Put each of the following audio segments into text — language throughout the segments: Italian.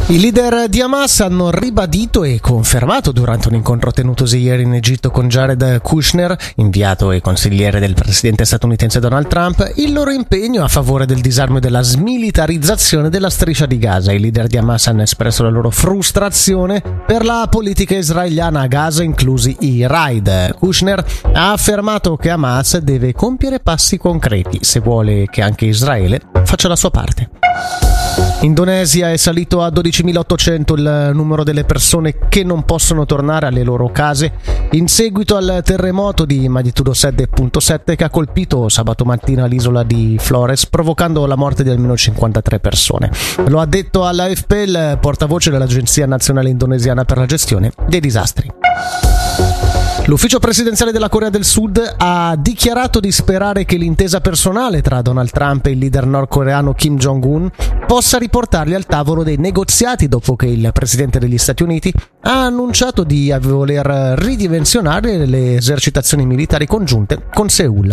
I leader di Hamas hanno ribadito e confermato durante un incontro tenutosi ieri in Egitto con Jared Kushner, inviato e consigliere del presidente statunitense Donald Trump, il loro impegno a favore del disarmo e della smilitarizzazione della striscia di Gaza. I leader di Hamas hanno espresso la loro frustrazione per la politica israeliana a Gaza, inclusi i raid. Kushner ha affermato che Hamas deve compiere passi concreti se vuole che anche Israele faccia la sua parte. Indonesia è salito a 12.800 il numero delle persone che non possono tornare alle loro case in seguito al terremoto di magnitudo 7.7 che ha colpito sabato mattina l'isola di Flores, provocando la morte di almeno 53 persone. Lo ha detto all'AFP il portavoce dell'Agenzia Nazionale Indonesiana per la gestione dei disastri. L'ufficio presidenziale della Corea del Sud ha dichiarato di sperare che l'intesa personale tra Donald Trump e il leader nordcoreano Kim Jong-un possa riportarli al tavolo dei negoziati dopo che il presidente degli Stati Uniti ha annunciato di voler ridimensionare le esercitazioni militari congiunte con Seul.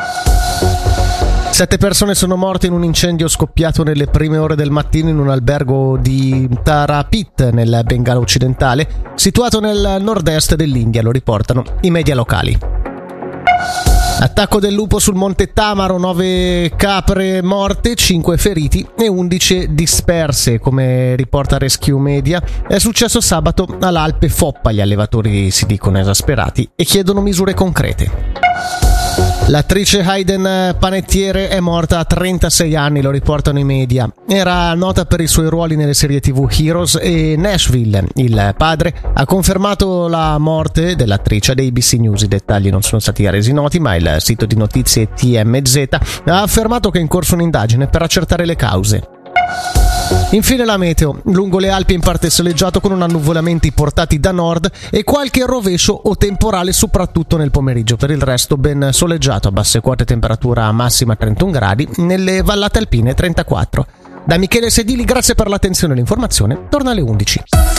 7 persone sono morte in un incendio scoppiato nelle prime ore del mattino in un albergo di Tarapit nel Bengala occidentale, situato nel nord-est dell'India, lo riportano i media locali. Attacco del lupo sul Monte Tamaro, 9 capre morte, 5 feriti e 11 disperse, come riporta Rescue Media. È successo sabato all'Alpe Foppa, gli allevatori si dicono esasperati e chiedono misure concrete. L'attrice Hayden Panettiere è morta a 36 anni, lo riportano i media. Era nota per i suoi ruoli nelle serie TV Heroes e Nashville. Il padre ha confermato la morte dell'attrice ad ABC News. I dettagli non sono stati resi noti, ma il sito di notizie TMZ ha affermato che è in corso un'indagine per accertare le cause. Infine la meteo. Lungo le Alpi in parte soleggiato con annuvolamenti portati da nord e qualche rovescio o temporale soprattutto nel pomeriggio. Per il resto ben soleggiato, a basse quote temperatura massima 31 gradi, nelle vallate alpine 34. Da Michele Sedili, grazie per l'attenzione e l'informazione, torna alle 11.